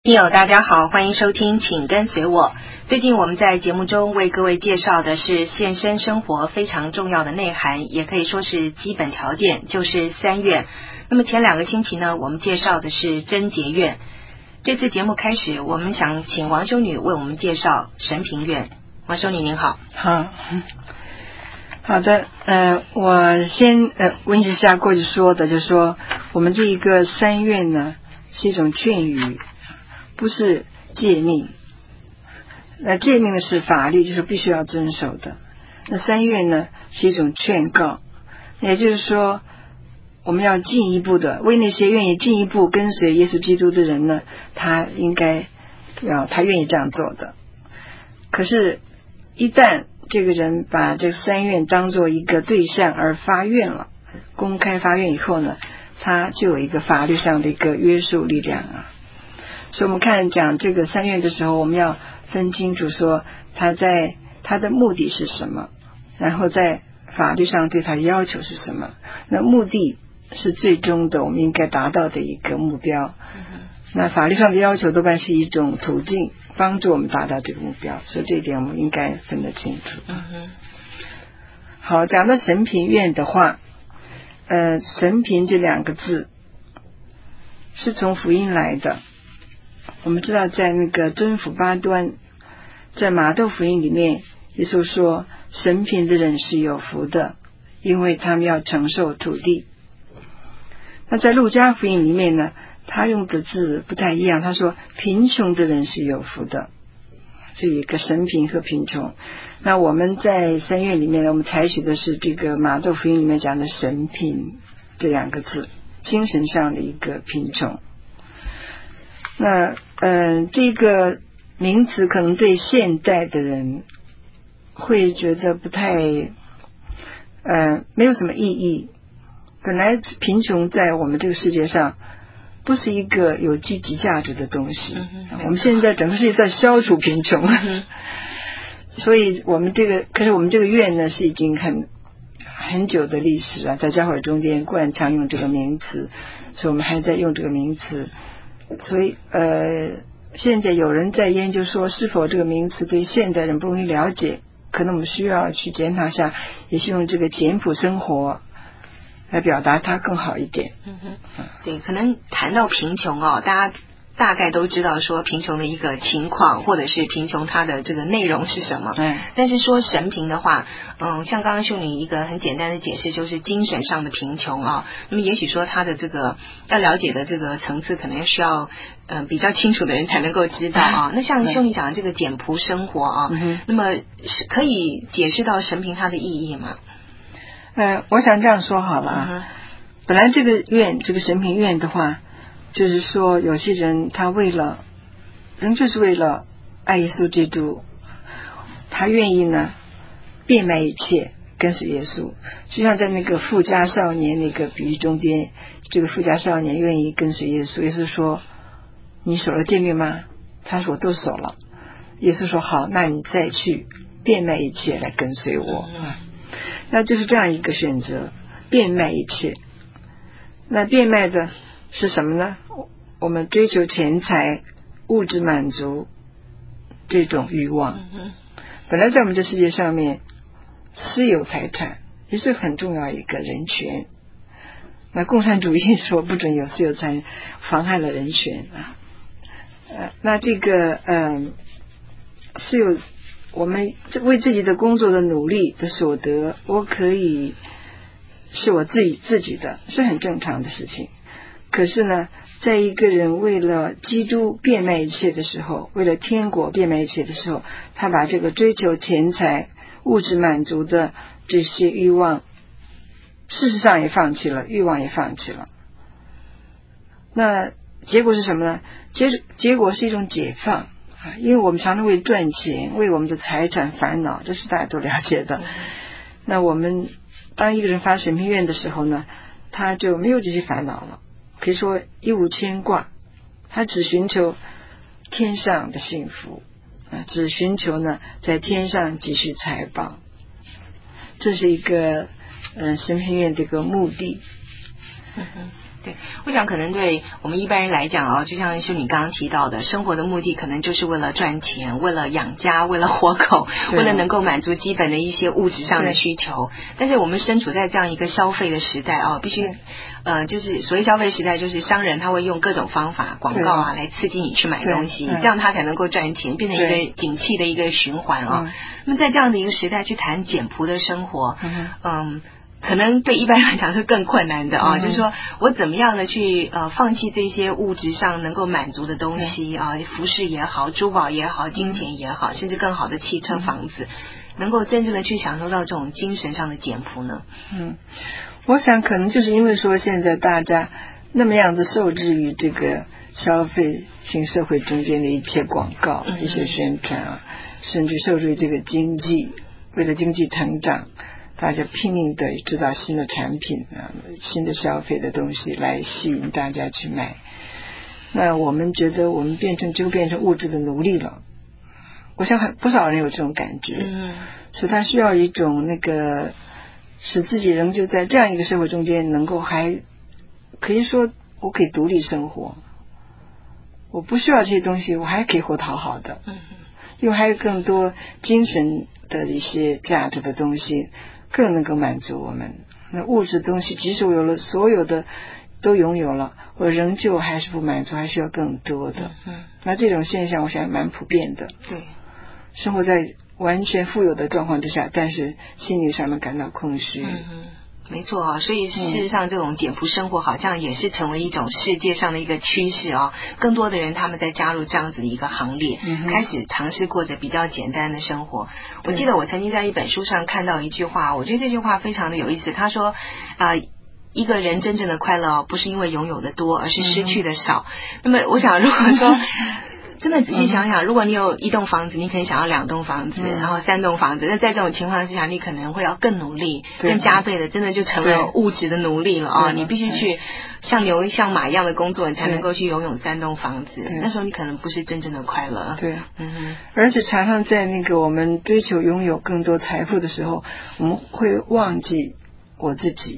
听友大家好，欢迎收听请跟随我。最近我们在节目中为各位介绍的是现身生活非常重要的内涵，也可以说是基本条件，就是三愿。那么前2个星期呢，我们介绍的是贞节愿。这次节目开始，我们想请王修女为我们介绍神平愿。王修女您好。 好的，我先温习一下过去说的，就是说我们这一个三愿呢是一种劝语，不是诫命。那诫命呢是法律，就是必须要遵守的。那三愿呢是一种劝告，也就是说我们要进一步的为那些愿意进一步跟随耶稣基督的人呢，他愿意这样做的。可是一旦这个人把这三愿当做一个对象而发愿了，公开发愿以后呢，他就有一个法律上的一个约束力量啊。所以我们讲这个三愿的时候，我们要分清楚说他的目的是什么，然后在法律上对他的要求是什么。那目的是最终的我们应该达到的一个目标，那法律上的要求多半是一种途径，帮助我们达到这个目标，所以这一点我们应该分得清楚。好，讲到神平愿的话，神平这2个字是从福音来的。我们知道在那个真福八端，在马窦福音里面，耶稣说神平的人是有福的，因为他们要承受土地。那在路加福音里面呢，他用的字不太一样，他说贫穷的人是有福的，这一个神贫和贫穷。那我们在三愿里面呢，我们采取的是这个马窦福音里面讲的神贫这2个字，精神上的一个贫穷。那这个名词可能对现代的人会觉得不太没有什么意义。本来贫穷在我们这个世界上不是一个有积极价值的东西，我们现在整个世界在消除贫穷，所以可是我们这个愿呢是已经很久的历史啊，在教会中间惯常用这个名词，所以我们还在用这个名词。所以现在有人在研究说是否这个名词对现代人不容易了解，可能我们需要去检讨一下，也是用这个简朴生活来表达它更好一点。 对，可能谈到贫穷大家大概都知道说贫穷的一个情况，或者是贫穷它的这个内容是什么。但是说神贫的话，像刚刚修女一个很简单的解释，就是精神上的贫穷啊。那么也许说他的这个要了解的这个层次，可能需要比较清楚的人才能够知道啊。那像修女讲的这个简朴生活啊，那么是可以解释到神贫它的意义吗？ 我想这样说好了啊。本来这个神平愿的话，就是说有些人他就是为了爱耶稣基督，他愿意呢变卖一切跟随耶稣。就像在那个富家少年那个比喻中间，这个富家少年愿意跟随耶稣，耶稣说你守了诫命吗？他说我都守了。耶稣说好，那你再去变卖一切来跟随我。那就是这样一个选择，变卖一切。那变卖的是什么呢？我们追求钱财、物质满足这种欲望。本来在我们这世界上面，私有财产也是很重要一个人权。那共产主义说不准有私有财产，妨害了人权啊。那这个私有，我们为自己的工作的努力的所得，我可以是我自己的，是很正常的事情。可是呢，在一个人为了基督变卖一切的时候，为了天国变卖一切的时候，他把这个追求钱财、物质满足的这些欲望，事实上也放弃了，欲望也放弃了。那结果是什么呢？结果是一种解放。因为我们常常为赚钱、为我们的财产烦恼，这是大家都了解的。那我们当一个人发神平愿的时候呢，他就没有这些烦恼了，可以说一无牵挂，他只寻求天上的幸福，只寻求呢在天上积蓄财宝。这是一个神平愿的一个目的。 对，我想可能对我们一般人来讲哦，就像是你刚刚提到的，生活的目的可能就是为了赚钱，为了养家，为了活口，为了能够满足基本的一些物质上的需求。但是我们身处在这样一个消费的时代哦，必须就是所谓消费时代，就是商人他会用各种方法广告啊来刺激你去买东西，这样他才能够赚钱，变成一个景气的一个循环啊。那么在这样的一个时代去谈简朴的生活，可能对一般人来讲是更困难的啊，就是说我怎么样的去放弃这些物质上能够满足的东西啊，服饰也好，珠宝也好，金钱也好，甚至更好的汽车房子，能够真正的去享受到这种精神上的简朴呢？ 我想可能就是因为说现在大家那么样子受制于这个消费型社会中间的一切广告、一些宣传啊，甚至受制于这个经济，为了经济成长，大家拼命的制造新的产品啊，新的消费的东西来吸引大家去买。那我们觉得我们变成物质的奴隶了。我想不少人有这种感觉，所以他需要一种那个使自己仍旧在这样一个社会中间能够还可以说我可以独立生活，我不需要这些东西，我还可以活得好好的，因为还有更多精神的一些价值的东西更能够满足我们。那物质的东西即使我有了所有的都拥有了，我仍旧还是不满足，还需要更多的。那这种现象我想蛮普遍的。对，生活在完全富有的状况之下，但是心理上面感到空虚。 没错啊，所以事实上这种简朴生活好像也是成为一种世界上的一个趋势啊。更多的人他们在加入这样子的一个行列，开始尝试过着比较简单的生活。我记得我曾经在一本书上看到一句话，我觉得这句话非常的有意思。他说一个人真正的快乐不是因为拥有的多，而是失去的少。那么我想如果说真的仔细想想，如果你有一栋房子，你可能想要2栋房子，然后3栋房子，那在这种情况之下，你可能会要更努力，更加倍的，真的就成了物质的奴隶了啊！你必须去像牛像马一样的工作，你才能够去拥有3栋房子。那时候你可能不是真正的快乐。对， 而且常常在那个我们追求拥有更多财富的时候，我们会忘记我自己，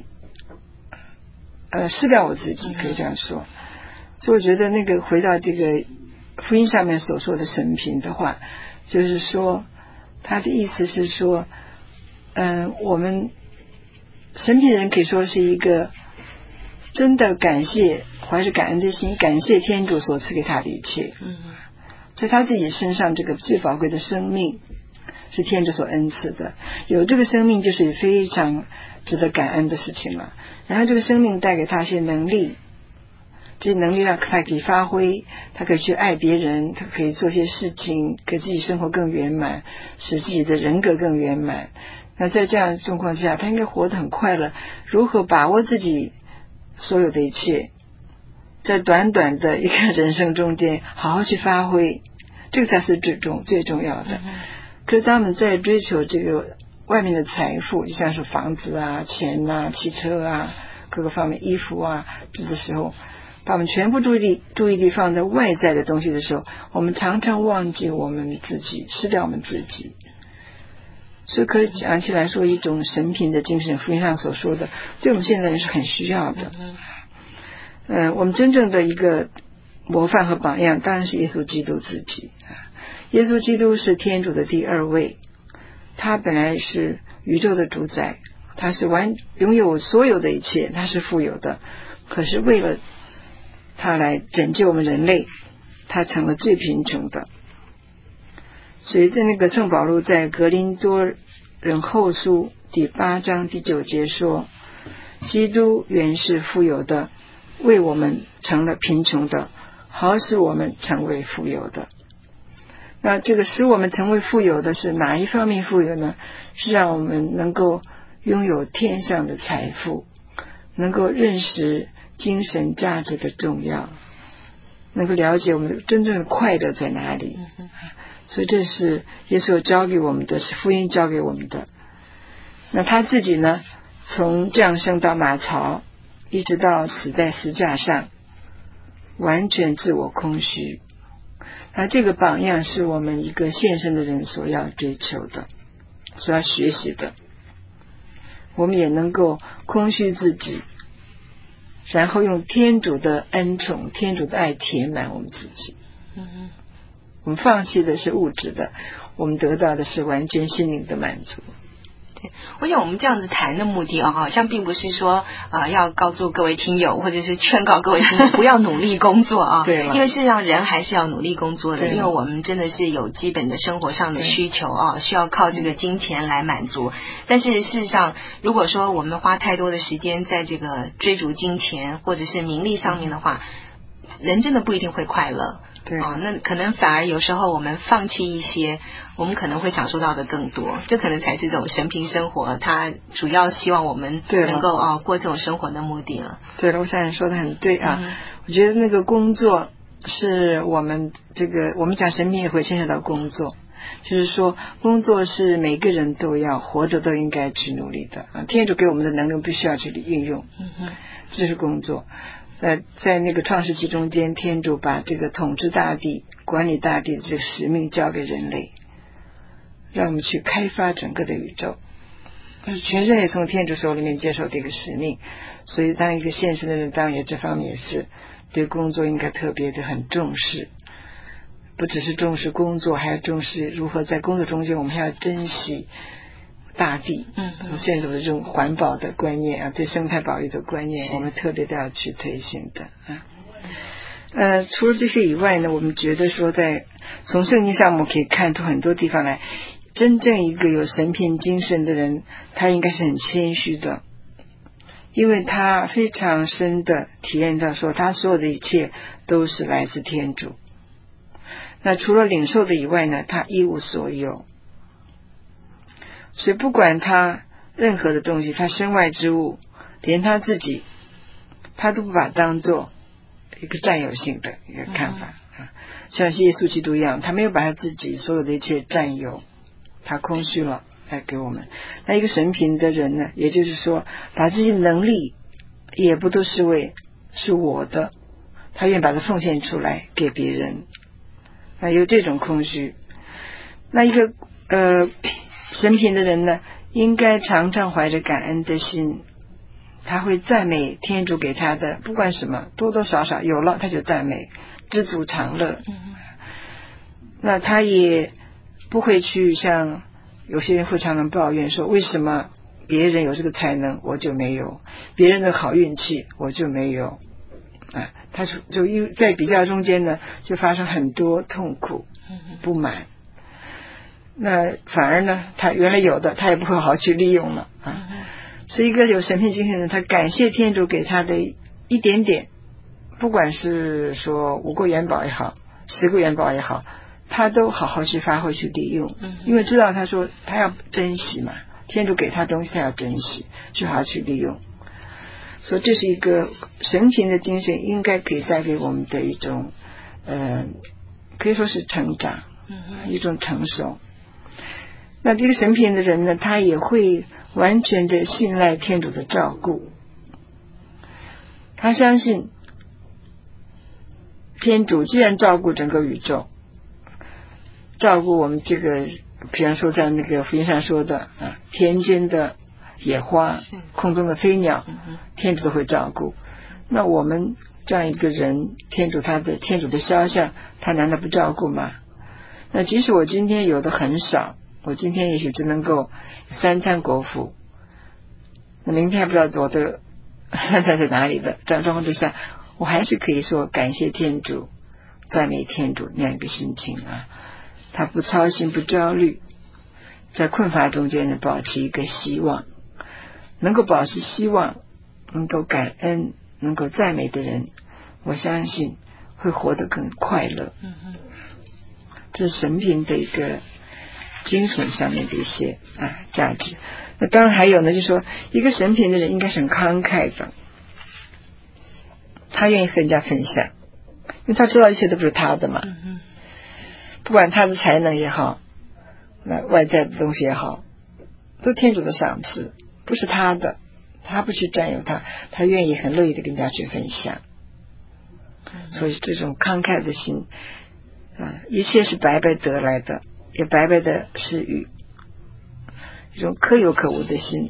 失掉我自己，可以这样说。所以我觉得那个回到这个福音上面所说的神贫的话，就是说他的意思是说我们神贫人可以说是一个真的感谢怀着感恩的心，感谢天主所赐给他的一切。在他自己身上这个最宝贵的生命是天主所恩赐的，有这个生命就是非常值得感恩的事情了。然后这个生命带给他一些能力，这些能力让他可以发挥，他可以去爱别人，他可以做些事情，给自己生活更圆满，使自己的人格更圆满。那在这样的状况下，他应该活得很快乐。如何把握自己所有的一切，在短短的一个人生中间好好去发挥，这个才是最重要的。可是当我们在追求这个外面的财富，就像是房子啊、钱啊、汽车啊、各个方面衣服啊这的时候，把我们全部注意力放在外在的东西的时候，我们常常忘记我们自己，失掉我们自己。所以可以讲起来说，一种神贫的精神，福音上所说的，对我们现在人是很需要的。我们真正的一个模范和榜样当然是耶稣基督自己。耶稣基督是天主的第2位，他本来是宇宙的主宰，他是拥有所有的一切，他是富有的。可是为了他来拯救我们人类，他成了最贫穷的。所以在那个圣保禄在格林多人后书第8章第9节说，基督原是富有的，为我们成了贫穷的，好使我们成为富有的。那这个使我们成为富有的是哪一方面富有呢？是让我们能够拥有天上的财富，能够认识精神价值的重要，能够了解我们真正的快乐在哪里。所以这是耶稣教给我们的，是福音教给我们的。那他自己呢，从降生到马槽，一直到死在十字架上，完全自我空虚。那这个榜样是我们一个献身的人所要追求的，所要学习的。我们也能够空虚自己， 然后用天主的恩宠、天主的爱填满我们自己。我们放弃的是物质的，我们得到的是完全心灵的满足。 对，我想我们这样子谈的目的好像并不是说要告诉各位听友，或者是劝告各位听友不要努力工作对， 因为事实上人还是要努力工作的，因为我们真的是有基本的生活上的需求需要靠这个金钱来满足。但是事实上，如果说我们花太多的时间在这个追逐金钱或者是名利上面的话，人真的不一定会快乐。 对那可能反而有时候我们放弃一些，我们可能会享受到的更多，这可能才是这种神平生活它主要希望我们能够过这种生活的目的了。 对了，我想你说的很对我觉得那个工作是我们我们讲神平也会牵扯到工作，就是说工作是每个人都要活着都应该去努力的天主给我们的能力必须要去运用，这是工作。在那个创世纪中间，天主把这个统治大地、管理大地的这个使命交给人类，让我们去开发整个的宇宙。全人类从天主手里面接受这个使命，所以当一个现实的人，当然也这方面也是对工作应该特别的很重视，不只是重视工作，还要重视如何在工作中间我们还要珍惜大地，现在的这种环保的观念对生态保育的观念，我们特别的要去推行的除了这些以外呢，我们觉得说从圣经上我们可以看出很多地方来，真正一个有神品精神的人，他应该是很谦虚的，因为他非常深的体验到说他所有的一切都是来自天主。那除了领受的以外呢，他一无所有，所以不管他任何的东西，他身外之物，连他自己他都不把当做一个占有性的一个看法像耶稣基督一样，他没有把他自己所有的一切占有，他空虚了来给我们。那一个神平的人呢，也就是说把这些能力也不都是我的，他愿意把它奉献出来给别人，那有这种空虚。那一个神平的人呢，应该常常怀着感恩的心，他会赞美天主给他的，不管什么多多少少有了他就赞美，知足常乐那他也不会去像有些人会常常抱怨说，为什么别人有这个才能我就没有，别人的好运气我就没有他就在比较中间呢，就发生很多痛苦不满。那反而呢，他原来有的他也不会好好去利用了是一个有神品精神的人，他感谢天主给他的一点点，不管是说5个元宝也好10个元宝也好，他都好好去发挥去利用因为知道他说他要珍惜嘛，天主给他东西他要珍惜，就好好去利用。所以这是一个神品的精神应该可以带给我们的一种可以说是成长一种成熟。那这个神品的人呢，他也会完全的信赖天主的照顾，他相信天主既然照顾整个宇宙，照顾我们这个比方说在那个福音上说的田间的野花空中的飞鸟天主都会照顾，那我们这样一个人，天主的肖像他难道不照顾吗？那即使我今天有的很少，我今天也许只能够3餐果腹，那明天还不知道我的饭菜在哪里的这样状况之下，我还是可以说感谢天主赞美天主那样一个心情他不操心不焦虑，在困乏中间呢保持一个希望，能够保持希望，能够感恩，能够赞美的人，我相信会活得更快乐这是神品的一个精神上面的一些价值。那当然还有呢，就是说一个神品的人应该是很慷慨的，他愿意和人家分享，因为他知道一切都不是他的嘛不管他的才能也好，那外在的东西也好，都天主的赏赐，不是他的，他不去占有他，他愿意很乐意的跟人家去分享所以这种慷慨的心一切是白白得来的，也白白的施予，一种可有可无的心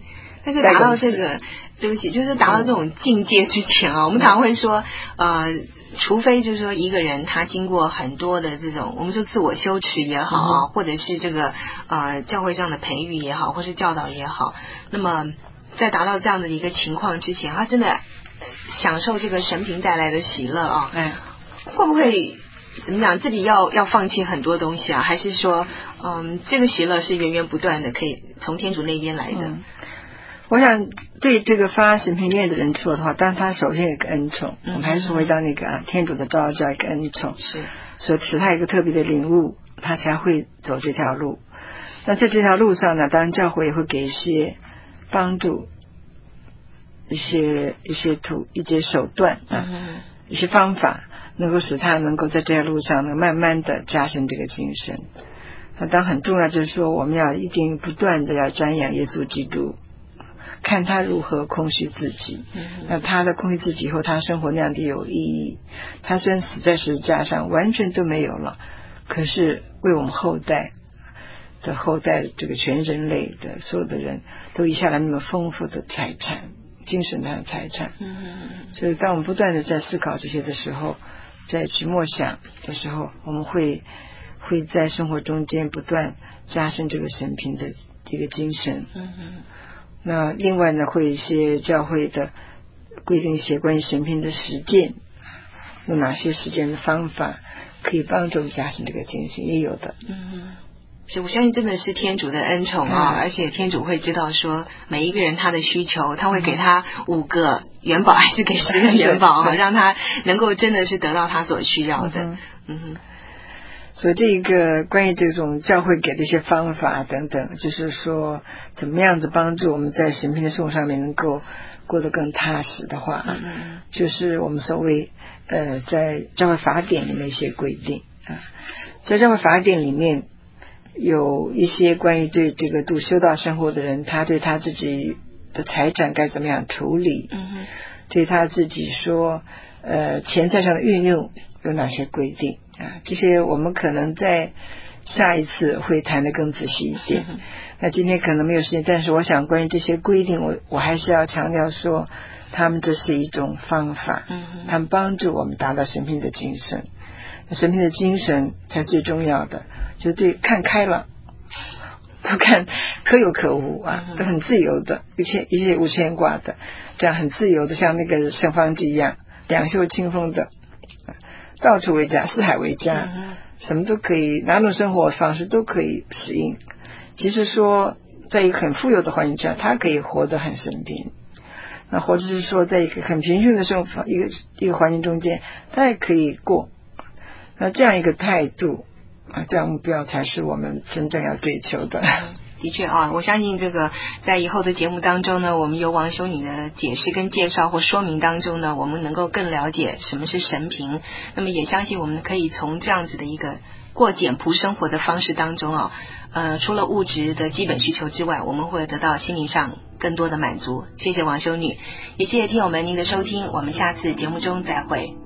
但是达到这个，对不起，就是达到这种境界之前啊，我们常会说，除非就是说一个人他经过很多的这种，我们说自我修持也好啊，或者是这个教会上的培育也好，或是教导也好，那么在达到这样的一个情况之前，他真的享受这个神凭带来的喜乐啊，会不会怎么讲？自己要放弃很多东西啊？还是说，这个喜乐是源源不断的，可以从天主那边来的？ 我想对这个发神凭愿的人说的话，但他首先有一个恩宠，我们还是回到那个天主的召叫一个恩宠， 是所以使他一个特别的领悟，他才会走这条路。那在这条路上呢，当然教会也会给一些帮助，一些手段一些方法，能够使他能够在这条路上呢，慢慢的加深这个精神。那当然很重要就是说，我们要一定不断的要瞻仰耶稣基督，看他如何空虚自己，那他的空虚自己以后，他生活那样的有意义。他虽然死在十字架上，完全都没有了，可是为我们后代这个全人类的所有的人都遗下来那么丰富的财产，精神的财产。所以当我们不断的在思考这些的时候，在去默想的时候，我们会在生活中间不断加深这个神凭的这个精神。那另外呢，会有一些教会的规定一些关于神凭的实践，有哪些实践的方法可以帮助加深这个精神，也有的。 所以我相信真的是天主的恩宠啊，而且天主会知道说每一个人他的需求，他会给他5个元宝还是给10个元宝啊，让他能够真的是得到他所需要的。 所以这个关于这种教会给的一些方法等等，就是说怎么样子帮助我们在神凭的生活上面能够过得更踏实的话，就是我们所谓在教会法典里面一些规定在教会法典里面有一些关于对这个度修道生活的人，他对他自己的财产该怎么样处理，对他自己说钱财上的运用有哪些规定这些我们可能在下一次会谈得更仔细一点。那今天可能没有时间，但是我想关于这些规定，我还是要强调说，他们这是一种方法，他们帮助我们达到神凭的精神。神凭的精神才最重要的，就对看开了，不看可有可无都很自由的，一切无牵挂的，这样很自由的，像那个圣方济一样，两袖清风的，到处为家，四海为家，什么都可以，哪种生活方式都可以适应。其实说在一个很富有的环境下，他可以活得很神凭，那或者是说在一个很贫穷的生活一个环境中间，他也可以过。那这样一个态度这样目标才是我们真正要追求的。 的确我相信这个在以后的节目当中呢，我们由王修女的解释跟介绍或说明当中呢，我们能够更了解什么是神凭。那么也相信我们可以从这样子的一个过简朴生活的方式当中除了物质的基本需求之外，我们会得到心灵上更多的满足。谢谢王修女，也谢谢听友们您的收听，我们下次节目中再会。